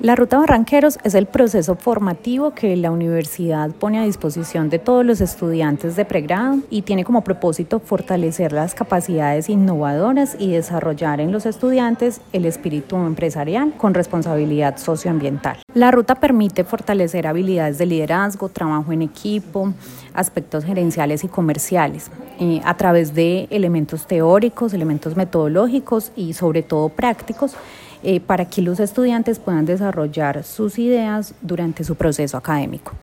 La Ruta Barranqueros es el proceso formativo que la universidad pone a disposición de todos los estudiantes de pregrado y tiene como propósito fortalecer las capacidades innovadoras y desarrollar en los estudiantes el espíritu empresarial con responsabilidad socioambiental. La ruta permite fortalecer habilidades de liderazgo, trabajo en equipo, aspectos gerenciales y comerciales a través de elementos teóricos, elementos metodológicos y sobre todo prácticos para que los estudiantes puedan desarrollar sus ideas durante su proceso académico.